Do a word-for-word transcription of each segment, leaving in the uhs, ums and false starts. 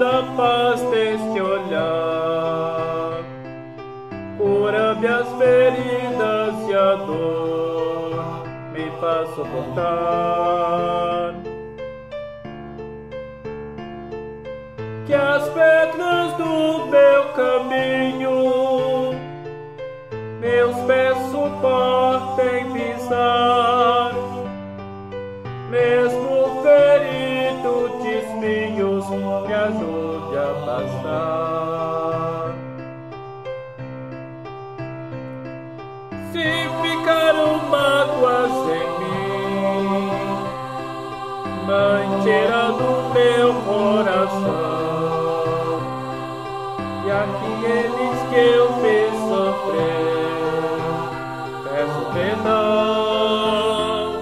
da paz deste olhar. Cura-me as feridas e a dor me faz suportar. Que as pedras do meu caminho meus pés suportem pisar, mesmo ferido de espinhos, me ajude a passar. Se ficaram mágoas em mim, Mãe, tira do meu coração, e aqueles que eu fiz sofrer, peço perdão.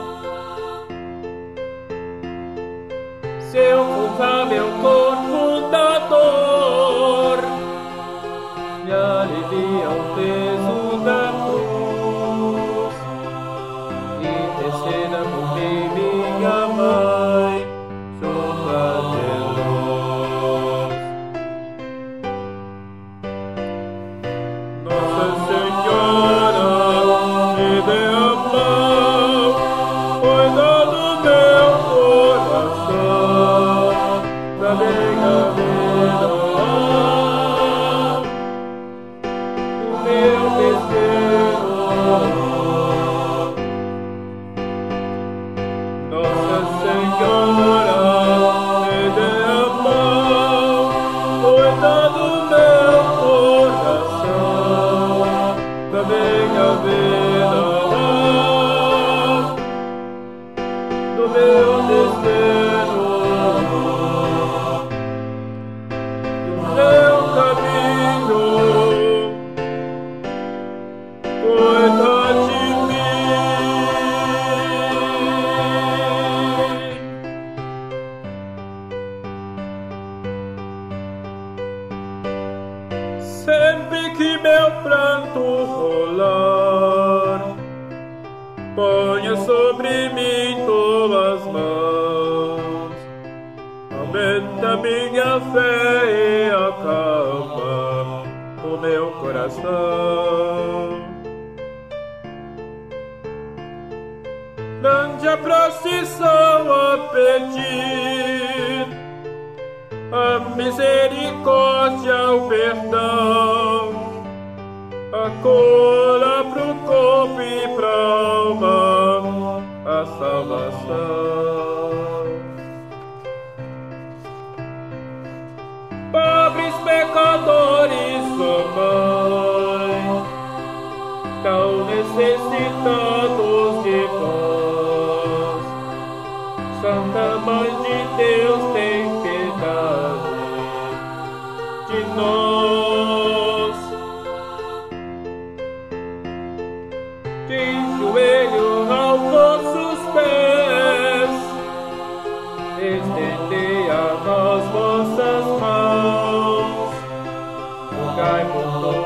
Se eu culpar meu corpo da dor, me alivia o peso da cruz, interceda por mim, minha Mãe, chuva de luz. Nossa Senhora, me dê a mão, cuida do meu coração, da minha vida, do meu destino. Nossa Senhora, me dê a mão, cuida do meu coração, da minha vida, do meu destino, do meu caminho, cuida de mim. Sempre que meu pranto rolar, ponha sobre mim tuas mãos, aumenta minha fé e acalma o meu coração. Grande a procissão a pedir a misericórdia, o perdão, a cura pro corpo e pra alma, a salvação. Pobres pecadores, ó Mãe, tão necessitados de vós. Santa Mãe de Deus, tem piedade de nós. De joelho aos vossos pés, estendei a nós vossas mãos, rogai por nós.